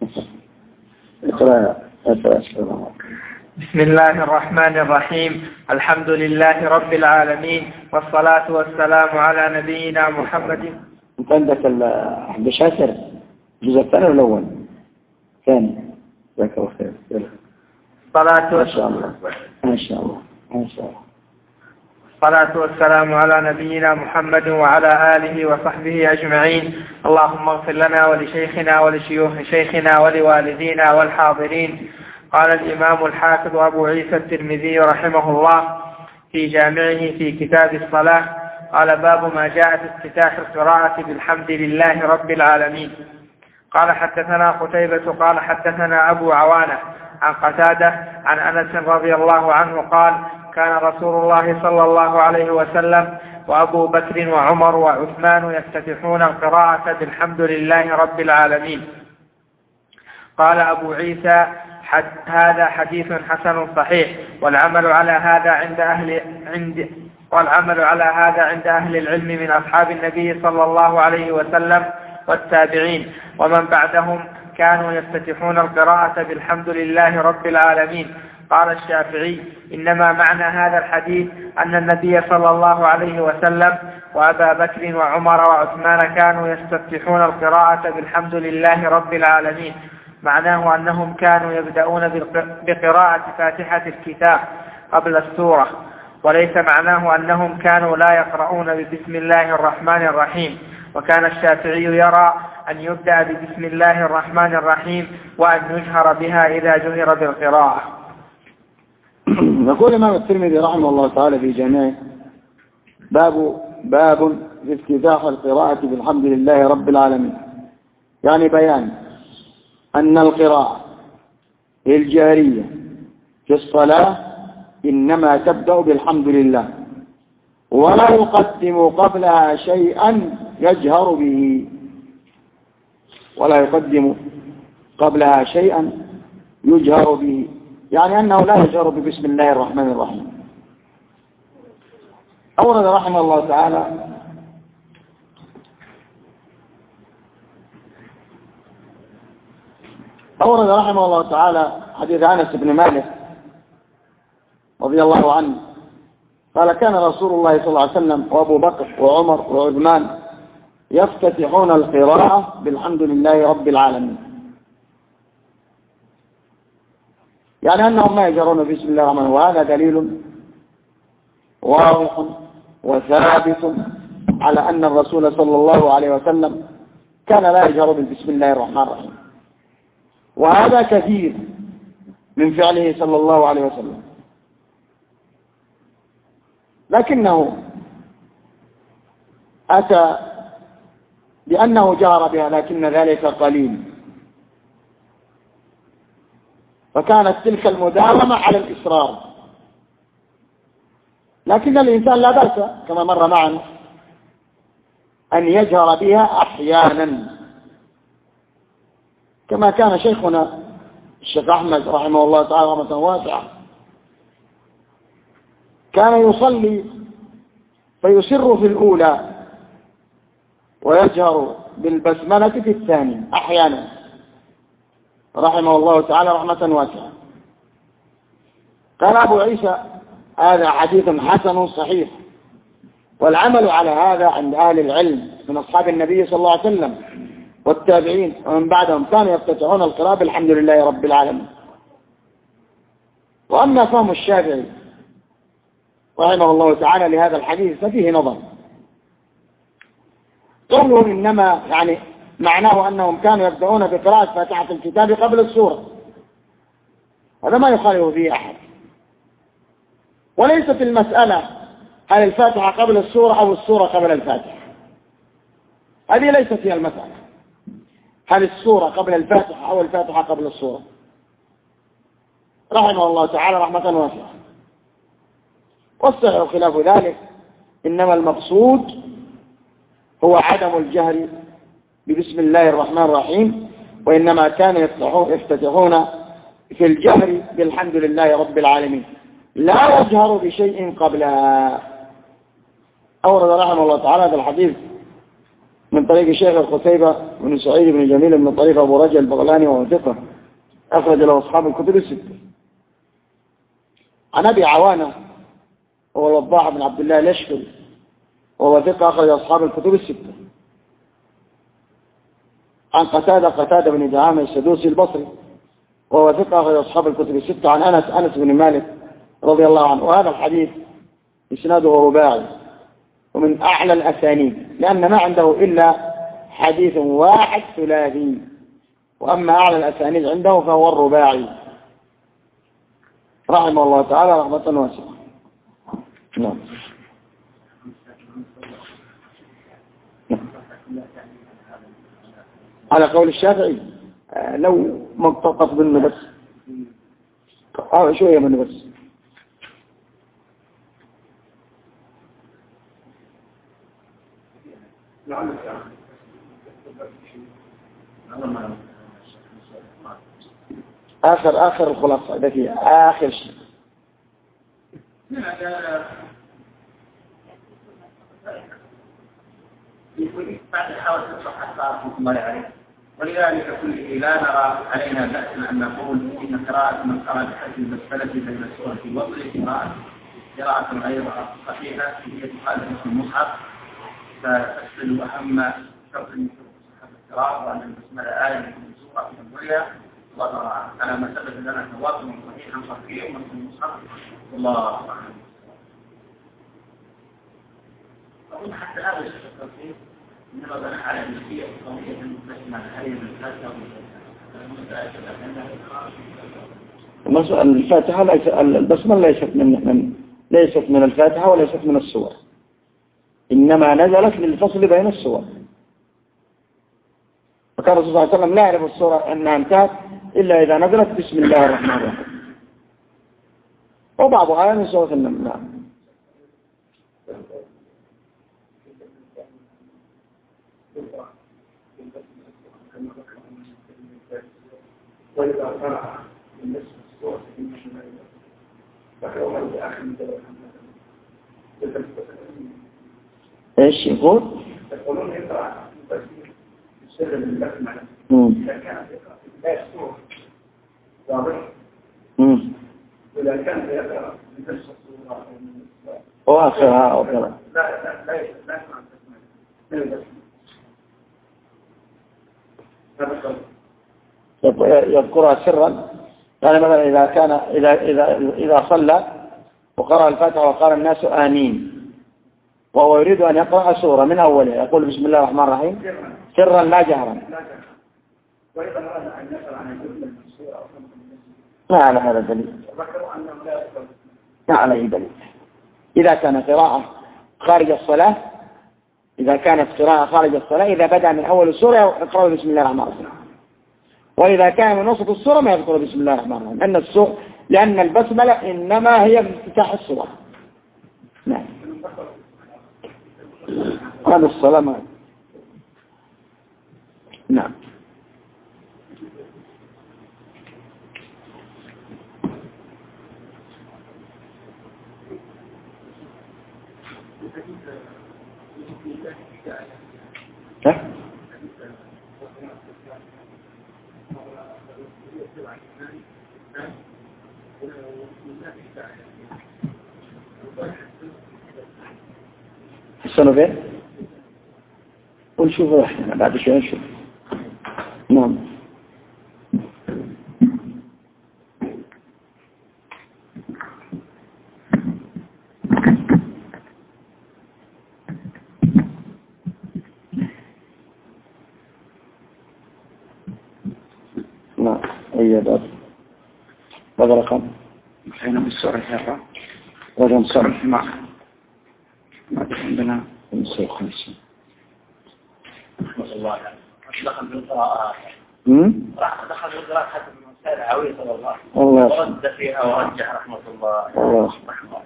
اقرأ. بسم الله الرحمن الرحيم. الحمد لله رب العالمين، والصلاة والسلام على نبينا محمد. انت عندك 11 الجزء الثاني ولا الأول؟ ثاني. ذاك الله خير. ما شاء الله ما شاء الله ما شاء الله. الصلاة والسلام على نبينا محمد وعلى آله وصحبه أجمعين. اللهم اغفر لنا ولشيخنا ولشيوخ شيخنا ولوالدينا والحاضرين. قال الإمام الحافظ أبو عيسى الترمذي رحمه الله في جامعه في كتاب الصلاة، قال: باب ما جاء في افتتاح القراءة بالحمد لله رب العالمين. قال: حدثنا قتيبة قال: حدثنا أبو عوانة عن قتادة عن أنس رضي الله عنه قال: كان رسول الله صلى الله عليه وسلم وأبو بكر وعمر وعثمان يفتتحون القراءة بالحمد لله رب العالمين. قال أبو عيسى: هذا حديث حسن صحيح، والعمل على هذا عند أهل العلم من أصحاب النبي صلى الله عليه وسلم والتابعين ومن بعدهم كانوا يفتتحون القراءة بالحمد لله رب العالمين. قال الشافعي: إنما معنى هذا الحديث أن النبي صلى الله عليه وسلم وأبا بكر وعمر وعثمان كانوا يستفتحون القراءة بالحمد لله رب العالمين. معناه أنهم كانوا يبدأون بقراءة فاتحة الكتاب قبل السورة، وليس معناه أنهم كانوا لا يقرؤون ببسم الله الرحمن الرحيم. وكان الشافعي يرى أن يبدأ ببسم الله الرحمن الرحيم وأن يجهر بها إذا جهر بالقراءة. يقول الإمام الترمذي رحمه الله تعالى في جامعه: باب في افتتاح القراءة بالحمد لله رب العالمين، يعني بيان أن القراءة الجارية في الصلاة إنما تبدأ بالحمد لله، ولا يقدم قبلها شيئا يجهر به، ولا يقدم قبلها شيئا يجهر به، يعني أنه لا يجهر ببسم الله الرحمن الرحيم. أورد رحمه الله تعالى حديث أنس بن مالك رضي الله عنه قال: كان رسول الله صلى الله عليه وسلم وأبو بكر وعمر وعثمان يفتتحون القراءة بالحمد لله رب العالمين، يعني أنهم ما يجرون بسم الله الرحمن الرحيم. وهذا دليل واضح وثابت على أن الرسول صلى الله عليه وسلم كان لا يجهر بسم الله الرحمن الرحيم، وهذا كثير من فعله صلى الله عليه وسلم، لكنه أتى بأنه جهر بها، لكن ذلك قليل، فكانت تلك المداومة على الإصرار. لكن الإنسان لا بأس كما مر معنا أن يجهر بها أحيانا، كما كان شيخنا الشيخ أحمد رحمه الله تعالى رحمة واسعة، كان يصلي فيسر في الأولى ويجهر بالبسملة في الثانية أحيانا رحمه الله تعالى رحمة واسعة. قال أبو عيسى: هذا حديث حسن صحيح، والعمل على هذا عند أهل العلم من أصحاب النبي صلى الله عليه وسلم والتابعين ومن بعدهم كانوا يفتتحون القراءة بالحمد لله رب العالمين. وأما فهم الشافعي رحمه الله تعالى لهذا الحديث ففيه نظر. قوله إنما يعني معناه أنهم كانوا يبدأون بقراءة فاتحة الكتاب قبل السورة، هذا ما يخالف فيه أحد. وليست المسألة هل الفاتحة قبل السورة أو السورة قبل الفاتحة، هذه ليست هي المسألة، هل السورة قبل الفاتحة أو الفاتحة قبل السورة. رحمه الله تعالى رحمة واسعة. والصحيح خلاف ذلك، إنما المقصود هو عدم الجهر ببسم الله الرحمن الرحيم، وإنما كانوا يفتتحون في الجهر بالحمد لله رب العالمين، لا يجهر بشيء قبلها. أورد رحمه الله تعالى هذا الحديث من طريق الشيخ القتيبة بن سعيد بن جميل من طريق أبو رجل البغلاني وهو ثقة أخرج له أصحاب الكتب الستة. عن أبي عوانة هو الوضاح بن عبد الله الأشكري وهو ثقة أخرج أصحاب الكتب الستة. عن قتادة بن دعامة السدوسي البصري وهو ثقة أخرج أصحاب الكتب الستة. عن أنس بن مالك رضي الله عنه. وهذا الحديث إسناده رباعي ومن أعلى الأسانيد لأن ما عنده إلا حديث واحد ثلاثي، وأما أعلى الأسانيد عنده فهو الرباعي رحمه الله تعالى رحمة واسعة. نعم. على قول الشافعي لو مقتطف منه بس شوية منه بس. آخر الخلاصة ده فيه آخر شيء. بعد حاول تصح رحمة الله عليه، ولذلك كله لا نرى علينا بأسا أن نقول إن قراءة من قرأ بحسب المسألة بين السورة في وصل قراءة غير صحيحة هي تخالف المصحف، فتفصل أهم شرط من شروط صحة القراءة وأن البسملة آية من سورة في أولها، ونرى على ما ثبت لنا تواتر صحيحا صحيحا من المصحف. والله أعلم. أقول حتى هذا الشيء التوفيق إنما بنى على النسبية القوية المسلمة عليه من الفاتحة الفاتحة البسملة ليست من الفاتحة وليست من السور، إنما نزلت للفصل بين السور. وكان الرسول صلى الله عليه وسلم لا يعرف السورة أنها انتهت إلا إذا نزلت بسم الله الرحمن الرحيم، وبعضها من سورة النمل. وإذا قرأ من نفس السورة فكروا من آخر ايش يقول؟ يقولون يقرأ بس يسر بالبسملة إذا كان يقرأ في بداية السورة واضح؟ وإذا كان يقرأ في نفس السورة وآخرها أو كذا لا يقرأ البسملة. يذكرها سرا، يعني مثلا إذا صلى وقرأ الفاتحة وقال الناس آمين وهو يريد أن يقرأ سورة من أولها يقول بسم الله الرحمن الرحيم سرا لا جهرا. وإذا أراد أن يقرأ عن جزء من السورة ما على هذا دليل، ما عليه دليل. إذا كان قراءة خارج الصلاة، إذا كانت قراءة خارج الصلاة إذا بدأ من أول السورة يقرأ بسم الله الرحمن الرحيم، وإذا كان من وسط السورة ما يذكر بسم الله الرحمن الرحيم لأن البسملة إنما هي بافتتاح السورة. نعم. هذا السلام. نعم. حسنوا فين؟ ونشوفه احنا بعد شوي نشوف. نعم. نعم. أي هذا رقم. حين بالسورة هذا. رقم صرف. ما عندنا 55. الله دخل بالقراءة. دخل بالقراءة حتى من مسائل عويصة والله. ورد فيها ورجح رحمة الله.